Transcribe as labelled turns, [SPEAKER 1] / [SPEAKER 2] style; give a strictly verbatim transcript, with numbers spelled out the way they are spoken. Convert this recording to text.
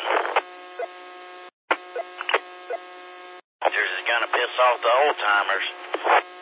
[SPEAKER 1] Yours is gonna piss off the old timers.